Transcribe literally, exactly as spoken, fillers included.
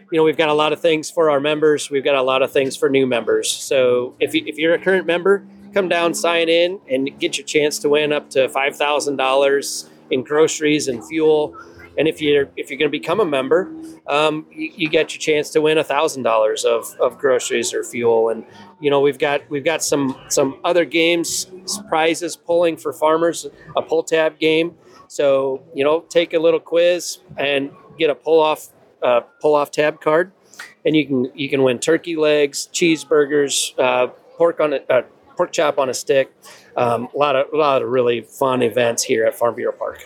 you know, we've got a lot of things for our members. We've got a lot of things for new members. So if, you, if you're a current member, come down, sign in, and get your chance to win up to five thousand dollars in groceries and fuel. And if you're if you're going to become a member, um, you, you get your chance to win a thousand dollars of of groceries or fuel. And you know, we've got we've got some some other games, prizes pulling for farmers, a pull tab game. So you know, take a little quiz and get a pull off uh, pull off tab card, and you can you can win turkey legs, cheeseburgers, uh, pork on a uh, pork chop on a stick. Um, a lot of a lot of really fun events here at Farm Bureau Park.